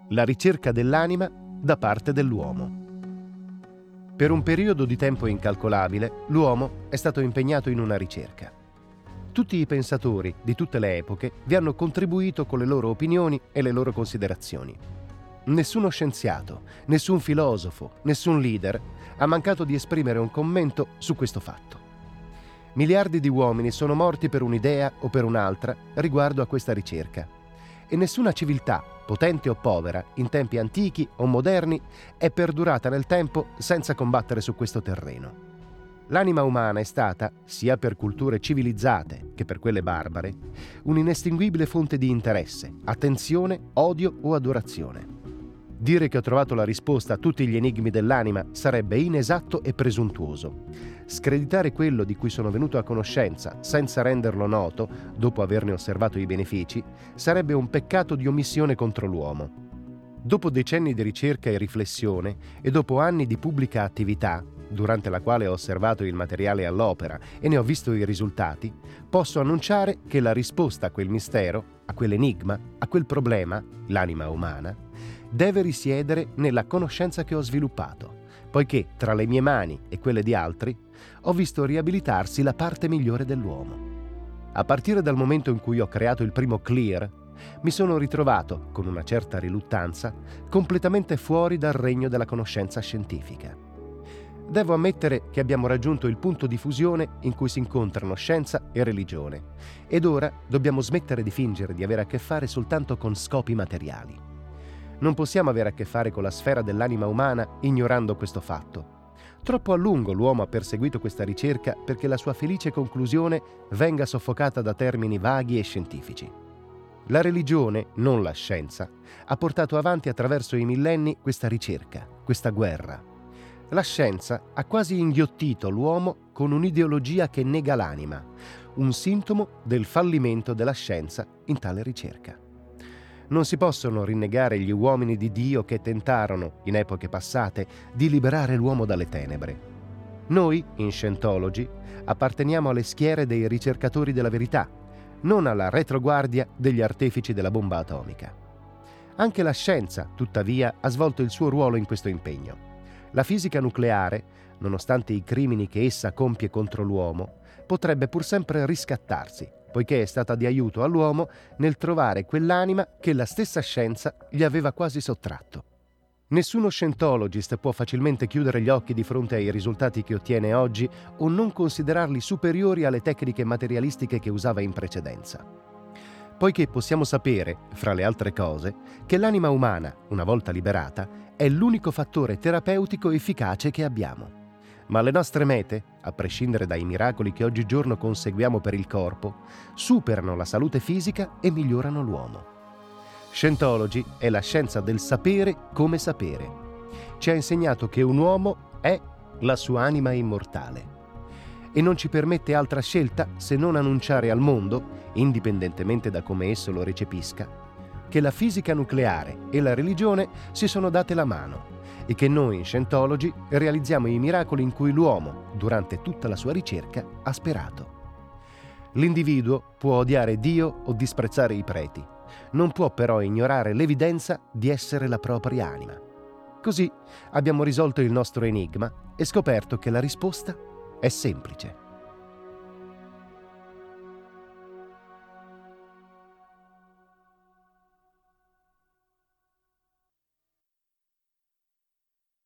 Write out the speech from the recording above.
La ricerca dell'anima da parte dell'uomo. Per un periodo di tempo incalcolabile, l'uomo è stato impegnato in una ricerca. Tutti i pensatori di tutte le epoche vi hanno contribuito con le loro opinioni e le loro considerazioni. Nessuno scienziato, nessun filosofo, nessun leader ha mancato di esprimere un commento su questo fatto. Miliardi di uomini sono morti per un'idea o per un'altra riguardo a questa ricerca. E nessuna civiltà, potente o povera, in tempi antichi o moderni, è perdurata nel tempo senza combattere su questo terreno. L'anima umana è stata, sia per culture civilizzate che per quelle barbare, un'inestinguibile fonte di interesse, attenzione, odio o adorazione. Dire che ho trovato la risposta a tutti gli enigmi dell'anima sarebbe inesatto e presuntuoso. Screditare quello di cui sono venuto a conoscenza senza renderlo noto, dopo averne osservato i benefici, sarebbe un peccato di omissione contro l'uomo. Dopo decenni di ricerca e riflessione e dopo anni di pubblica attività, durante la quale ho osservato il materiale all'opera e ne ho visto i risultati, posso annunciare che la risposta a quel mistero, a quell'enigma, a quel problema, l'anima umana, deve risiedere nella conoscenza che ho sviluppato, poiché tra le mie mani e quelle di altri ho visto riabilitarsi la parte migliore dell'uomo. A partire dal momento in cui ho creato il primo Clear, mi sono ritrovato, con una certa riluttanza, completamente fuori dal regno della conoscenza scientifica. Devo ammettere che abbiamo raggiunto il punto di fusione in cui si incontrano scienza e religione, ed ora dobbiamo smettere di fingere di avere a che fare soltanto con scopi materiali. Non possiamo avere a che fare con la sfera dell'anima umana ignorando questo fatto. Troppo a lungo l'uomo ha perseguito questa ricerca perché la sua felice conclusione venga soffocata da termini vaghi e scientifici. La religione, non la scienza, ha portato avanti attraverso i millenni questa ricerca, questa guerra. La scienza ha quasi inghiottito l'uomo con un'ideologia che nega l'anima, un sintomo del fallimento della scienza in tale ricerca. Non si possono rinnegare gli uomini di Dio che tentarono, in epoche passate, di liberare l'uomo dalle tenebre. Noi, in Scientology, apparteniamo alle schiere dei ricercatori della verità, non alla retroguardia degli artefici della bomba atomica. Anche la scienza, tuttavia, ha svolto il suo ruolo in questo impegno. La fisica nucleare, nonostante i crimini che essa compie contro l'uomo, potrebbe pur sempre riscattarsi, poiché è stata di aiuto all'uomo nel trovare quell'anima che la stessa scienza gli aveva quasi sottratto. Nessuno scientologist può facilmente chiudere gli occhi di fronte ai risultati che ottiene oggi o non considerarli superiori alle tecniche materialistiche che usava in precedenza. Poiché possiamo sapere, fra le altre cose, che l'anima umana, una volta liberata, è l'unico fattore terapeutico efficace che abbiamo. Ma le nostre mete, a prescindere dai miracoli che oggigiorno conseguiamo per il corpo, superano la salute fisica e migliorano l'uomo. Scientology è la scienza del sapere come sapere. Ci ha insegnato che un uomo è la sua anima immortale e non ci permette altra scelta se non annunciare al mondo, indipendentemente da come esso lo recepisca, che la fisica nucleare e la religione si sono date la mano e che noi in Scientology realizziamo i miracoli in cui l'uomo, durante tutta la sua ricerca, ha sperato. L'individuo può odiare Dio o disprezzare i preti, non può però ignorare l'evidenza di essere la propria anima. Così abbiamo risolto il nostro enigma e scoperto che la risposta è semplice.